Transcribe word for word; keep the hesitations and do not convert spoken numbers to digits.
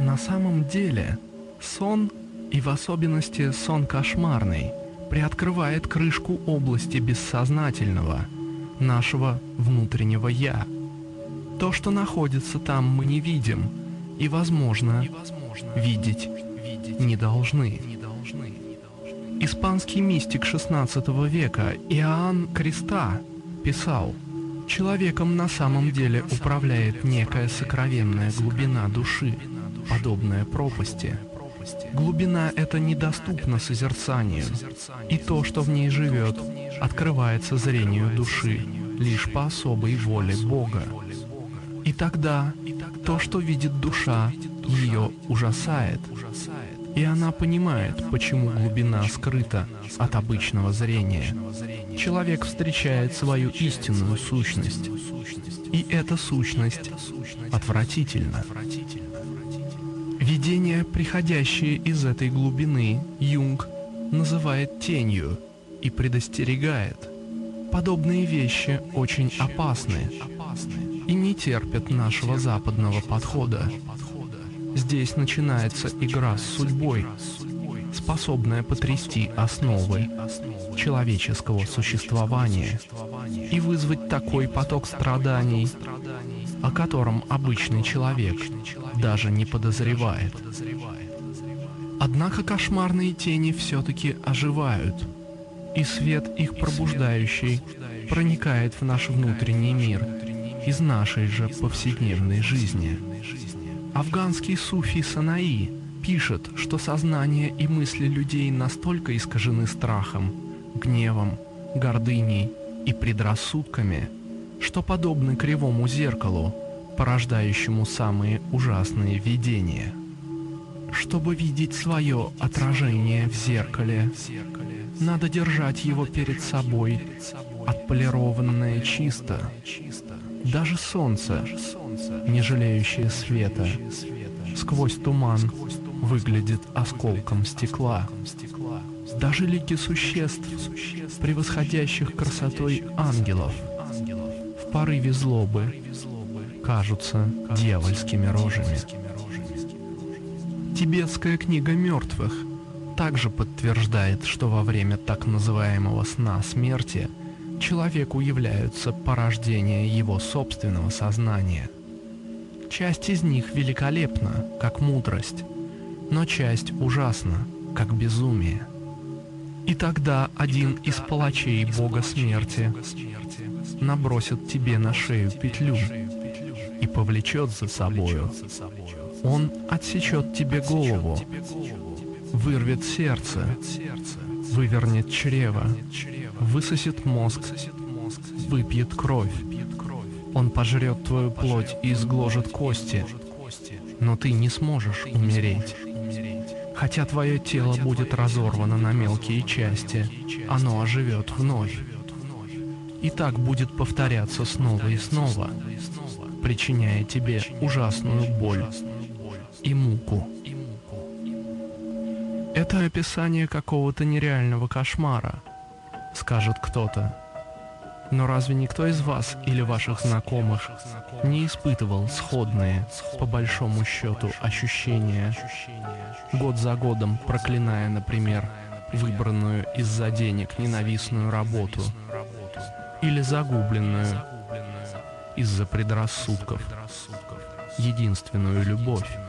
На самом деле, сон, и в особенности сон кошмарный, приоткрывает крышку области бессознательного, нашего внутреннего «я». То, что находится там, мы не видим, и, возможно, видеть не должны. Испанский мистик шестнадцатого века Иоанн Креста писал: «Человеком на самом деле управляет некая сокровенная глубина души, подобная пропасти. Глубина эта недоступна созерцанию, и то, что в ней живет, открывается зрению души лишь по особой воле Бога. И тогда то, что видит душа, ее ужасает, и она понимает, почему глубина скрыта от обычного зрения. Человек встречает свою истинную сущность, и эта сущность отвратительна». Видение, приходящее из этой глубины, Юнг называет тенью и предостерегает. Подобные вещи очень опасны и не терпят нашего западного подхода. Здесь начинается игра с судьбой, способная потрясти основы человеческого существования и вызвать такой поток страданий, о котором обычный человек даже не подозревает. Однако кошмарные тени все-таки оживают, и свет их пробуждающий проникает в наш внутренний мир из нашей же повседневной жизни. Афганский суфи Санаи пишет, что сознание и мысли людей настолько искажены страхом, гневом, гордыней и предрассудками, что подобны кривому зеркалу, порождающему самые ужасные видения. Чтобы видеть свое отражение в зеркале, надо держать его перед собой, отполированное чисто. Даже солнце, не жалеющее света, сквозь туман выглядит осколком стекла. Даже лики существ, превосходящих красотой ангелов, в порыве злобы кажутся дьявольскими рожами. Тибетская книга мертвых также подтверждает, что во время так называемого сна смерти человеку являются порождения его собственного сознания. Часть из них великолепна, как мудрость, но часть ужасна, как безумие. И тогда один из палачей бога смерти набросит тебе на шею петлю и повлечет за собою. Он отсечет тебе голову, вырвет сердце, вывернет чрево, высосет мозг, выпьет кровь. Он пожрет твою плоть и изгложит кости, но ты не сможешь умереть. Хотя твое тело будет разорвано на мелкие части, оно оживет вновь. И так будет повторяться снова и снова, причиняя тебе ужасную боль и муку. Это описание какого-то нереального кошмара, скажет кто-то. Но разве никто из вас или ваших знакомых не испытывал сходные, по большому счету, ощущения, год за годом проклиная, например, выбранную из-за денег ненавистную работу или загубленную из-за предрассудков единственную любовь?